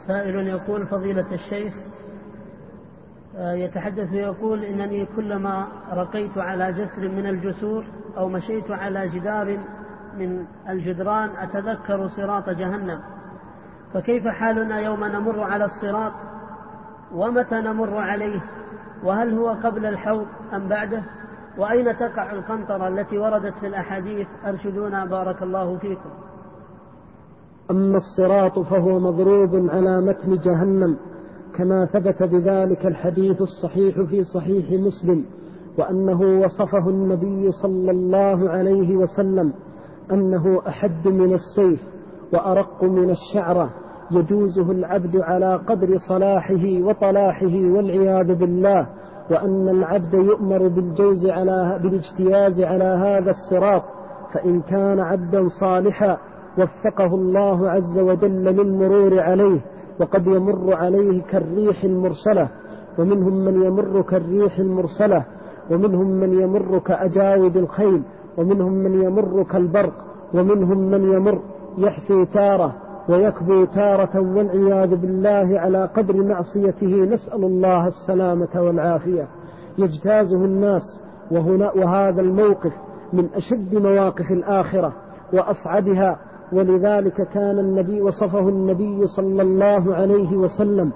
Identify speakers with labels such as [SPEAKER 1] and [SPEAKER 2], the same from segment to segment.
[SPEAKER 1] سائل يقول: فضيلة الشيخ، يتحدث ويقول: إنني كلما رقيت على جسر من الجسور أو مشيت على جدار من الجدران أتذكر صراط جهنم، فكيف حالنا يوم نمر على الصراط؟ ومتى نمر عليه؟ وهل هو قبل الحوض أم بعده؟ وأين تقع القنطرة التي وردت في الأحاديث؟ أرشدونا بارك الله فيكم.
[SPEAKER 2] أما الصراط فهو مضروب على متن جهنم كما ثبت بذلك الحديث الصحيح في صحيح مسلم، وأنه وصفه النبي صلى الله عليه وسلم أنه أحد من السيف وأرق من الشعرة، يجوزه العبد على قدر صلاحه وطلاحه والعياذ بالله، وأن العبد يؤمر بالاجتياز على هذا الصراط، فإن كان عبدا صالحا وفقه الله عز وجل للمرور عليه، وقد يمر عليه كالريح المرسلة، ومنهم من يمر كالريح المرسلة، ومنهم من يمر كأجاود الخيل، ومنهم من يمر كالبرق، ومنهم من يمر يحفي تارة ويكبو تارة والعياذ بالله على قدر معصيته، نسأل الله السلامة والعافية. يجتازه الناس، وهذا الموقف من أشد مواقف الآخرة وأصعبها، ولذلك كان النبي وصفه النبي صلى الله عليه وسلم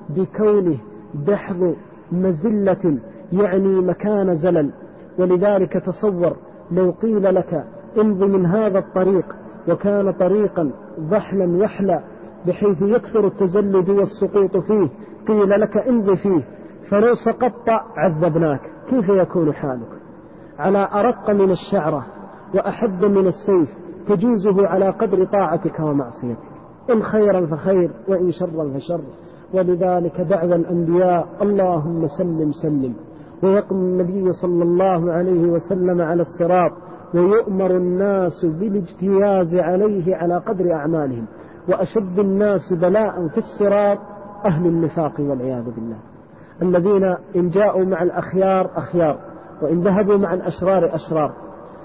[SPEAKER 2] بكونه دحض مزلة، يعني مكان زلل. ولذلك تصور لو قيل لك امض من هذا الطريق وكان طريقا ضحلا وحلا بحيث يكثر التزلج والسقوط فيه، قيل لك امض فيه، فلو سقطت عذبناك، كيف يكون حالك؟ على أرق من الشعرة وأحد من السيف تجوزه على قدر طاعتك ومعصيتك، إن خيرا فخير وإن شرا فشر. ولذلك دعوى الأنبياء: اللهم سلم سلم. ويقوم النبي صلى الله عليه وسلم على الصراط، ويؤمر الناس بالاجتياز عليه على قدر أعمالهم، وأشد الناس بلاء في الصراط أهل النفاق والعياذ بالله، الذين إن جاءوا مع الأخيار أخيار، وإن ذهبوا مع الأشرار أشرار،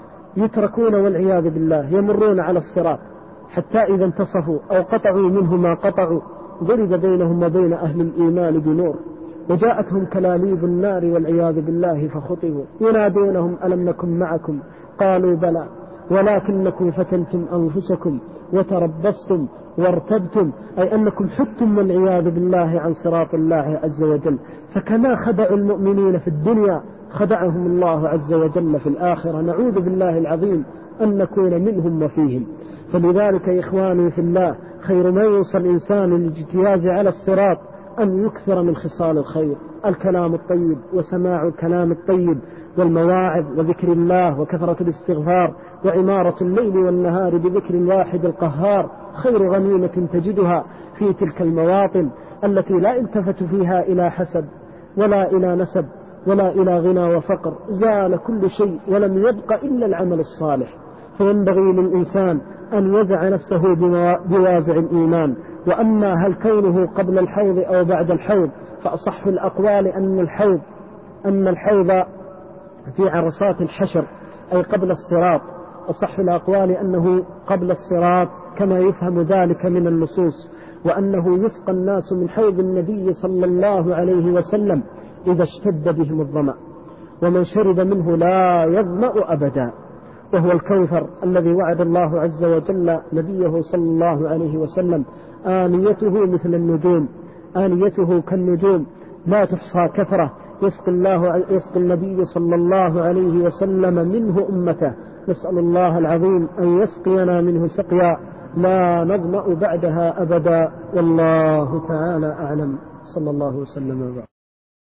[SPEAKER 2] يتركون والعياذ بالله، يمرون على الصراط حتى إذا انتصفوا أو قطعوا منه ما قطعوا ضرب بينهم وبين أهل الإيمان بنور، وجاءتهم كلاليب النار والعياذ بالله فخطبوا، ينادونهم: ألم نكن معكم؟ قالوا: بلى ولكنكم فتنتم أنفسكم وتربصتم وارتبتم، أي أنكم حدتم والعياذ بالله عن صراط الله عز وجل. فكما خدعوا المؤمنين في الدنيا خدعهم الله عز وجل في الآخرة، نعوذ بالله العظيم أن نكون منهم وفيهم. فلذلك يا إخواني في الله، خير ما يوصل الإنسان للاجتياز على الصراط أن يكثر من خصال الخير: الكلام الطيب وسماع الكلام الطيب، والمواعظ وذكر الله وكثرة الاستغفار، وعمارة الليل والنهار بذكر الواحد القهار، خير غنيمة تجدها في تلك المواطن التي لا التفت فيها إلى حسب ولا إلى نسب ولا إلى غنى وفقر، زال كل شيء ولم يبق إلا العمل الصالح. فينبغي للإنسان أن يدع نفسه بوازع الإيمان. وأما هل كونه قبل الحوض أو بعد الحوض، فأصح الأقوال أن الحوض في عرصات الحشر، أي قبل الصراط. أصح الأقوال أنه قبل الصراط كما يفهم ذلك من النصوص، وأنه يسقى الناس من حوض النبي صلى الله عليه وسلم إذا اشتد بهم الظمأ، ومن شرب منه لا يظمأ أبدا، وهو الكوثر الذي وعد الله عز وجل نبيه صلى الله عليه وسلم: آنيته مثل النجوم، آنيته كالنجوم لا تحصى كثرة، يسقي النبي صلى الله عليه وسلم منه أمته. نسأل الله العظيم أن يسقينا منه سقيا لا نظمأ بعدها أبدا، والله تعالى أعلم. صلى الله وسلم وبارك.